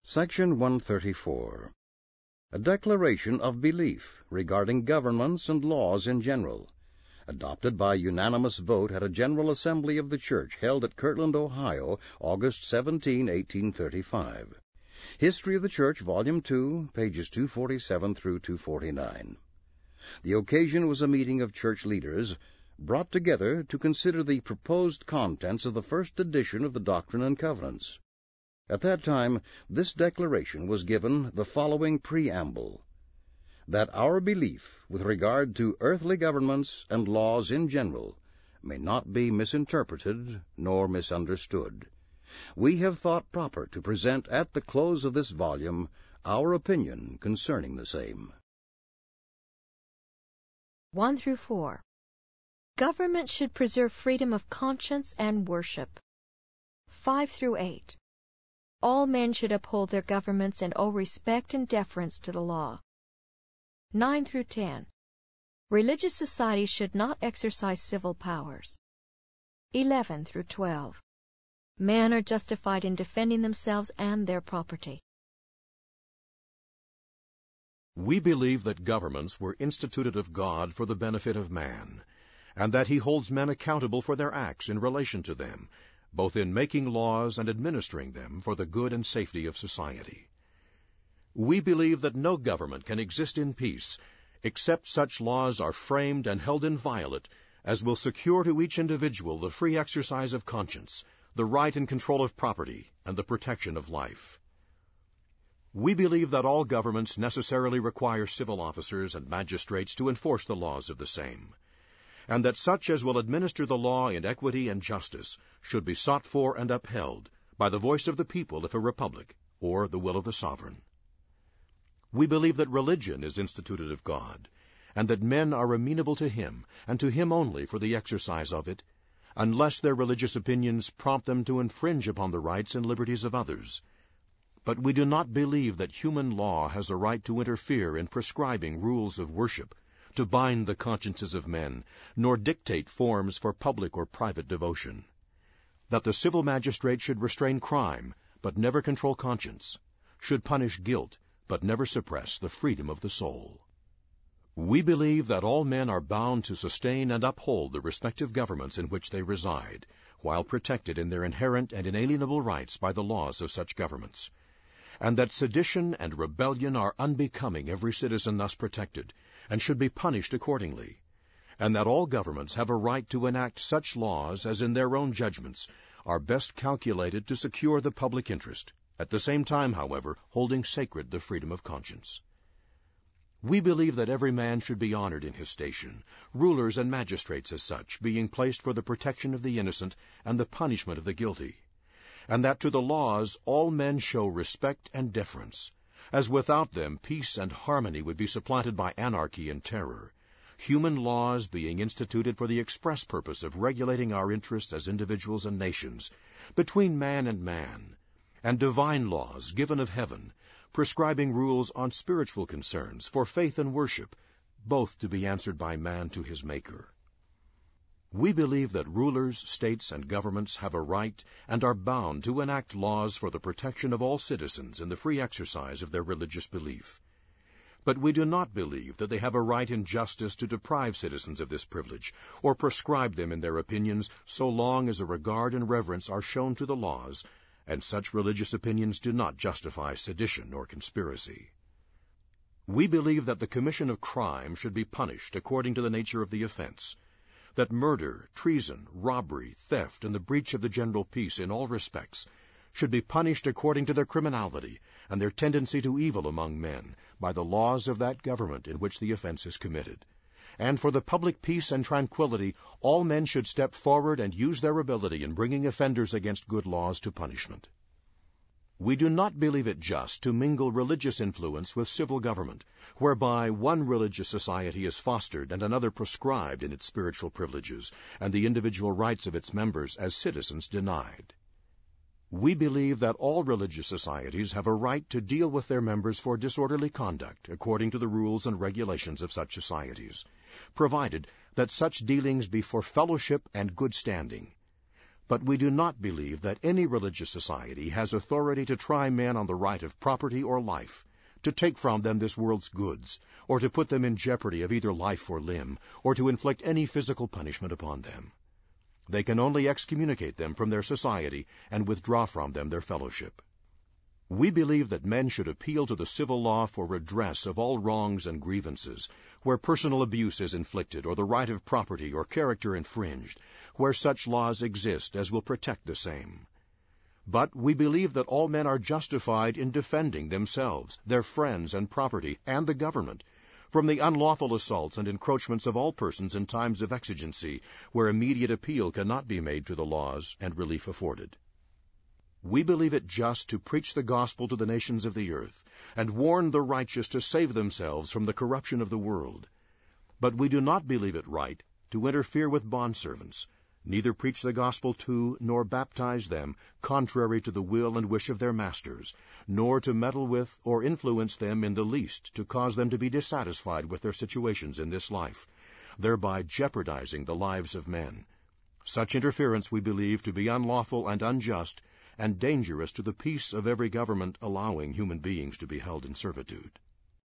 Section 134. A declaration of belief regarding governments and laws in general, adopted by unanimous vote at a General Assembly of the Church held at Kirtland, Ohio, August 17, 1835. History of the Church, Volume 2, pages 247 through 249. The occasion was a meeting of church leaders brought together to consider the proposed contents of the first edition of the Doctrine and Covenants. At that time, this declaration was given the following preamble: that our belief with regard to earthly governments and laws in general may not be misinterpreted nor misunderstood. We have thought proper to present at the close of this volume our opinion concerning the same. 1 through 4. Government should preserve freedom of conscience and worship. 5 through 8. All men should uphold their governments and owe respect and deference to the law. 9 through 10. Religious societies should not exercise civil powers. 11 through 12. Men are justified in defending themselves and their property. We believe that governments were instituted of God for the benefit of man, and that He holds men accountable for their acts in relation to them, both in making laws and administering them for the good and safety of society. We believe that no government can exist in peace except such laws are framed and held inviolate as will secure to each individual the free exercise of conscience, the right and control of property, and the protection of life. We believe that all governments necessarily require civil officers and magistrates to enforce the laws of the same, and that such as will administer the law in equity and justice should be sought for and upheld by the voice of the people if a republic, or the will of the sovereign. We believe that religion is instituted of God, and that men are amenable to Him, and to Him only for the exercise of it, unless their religious opinions prompt them to infringe upon the rights and liberties of others. But we do not believe that human law has a right to interfere in prescribing rules of worship, to bind the consciences of men, nor dictate forms for public or private devotion. That the civil magistrate should restrain crime, but never control conscience, should punish guilt, but never suppress the freedom of the soul. We believe that all men are bound to sustain and uphold the respective governments in which they reside, while protected in their inherent and inalienable rights by the laws of such governments, and that sedition and rebellion are unbecoming every citizen thus protected, and should be punished accordingly, and that all governments have a right to enact such laws as in their own judgments are best calculated to secure the public interest, at the same time, however, holding sacred the freedom of conscience. We believe that every man should be honored in his station, rulers and magistrates as such being placed for the protection of the innocent and the punishment of the guilty, and that to the laws all men show respect and deference, as without them peace and harmony would be supplanted by anarchy and terror, human laws being instituted for the express purpose of regulating our interests as individuals and nations, between man, and divine laws given of heaven, prescribing rules on spiritual concerns for faith and worship, both to be answered by man to his Maker. We believe that rulers, states, and governments have a right and are bound to enact laws for the protection of all citizens in the free exercise of their religious belief. But we do not believe that they have a right in justice to deprive citizens of this privilege, or prescribe them in their opinions so long as a regard and reverence are shown to the laws, and such religious opinions do not justify sedition or conspiracy. We believe that the commission of crime should be punished according to the nature of the offense, that murder, treason, robbery, theft, and the breach of the general peace in all respects should be punished according to their criminality and their tendency to evil among men by the laws of that government in which the offense is committed. And for the public peace and tranquility, all men should step forward and use their ability in bringing offenders against good laws to punishment. We do not believe it just to mingle religious influence with civil government, whereby one religious society is fostered and another prescribed in its spiritual privileges, and the individual rights of its members as citizens denied. We believe that all religious societies have a right to deal with their members for disorderly conduct according to the rules and regulations of such societies, provided that such dealings be for fellowship and good standing. But we do not believe that any religious society has authority to try men on the right of property or life, to take from them this world's goods, or to put them in jeopardy of either life or limb, or to inflict any physical punishment upon them. They can only excommunicate them from their society and withdraw from them their fellowship. We believe that men should appeal to the civil law for redress of all wrongs and grievances, where personal abuse is inflicted, or the right of property or character infringed, where such laws exist as will protect the same. But we believe that all men are justified in defending themselves, their friends and property, and the government, from the unlawful assaults and encroachments of all persons in times of exigency, where immediate appeal cannot be made to the laws and relief afforded. We believe it just to preach the gospel to the nations of the earth, and warn the righteous to save themselves from the corruption of the world. But we do not believe it right to interfere with bondservants, neither preach the gospel to nor baptize them contrary to the will and wish of their masters, nor to meddle with or influence them in the least to cause them to be dissatisfied with their situations in this life, thereby jeopardizing the lives of men. Such interference we believe to be unlawful and unjust, and dangerous to the peace of every government allowing human beings to be held in servitude.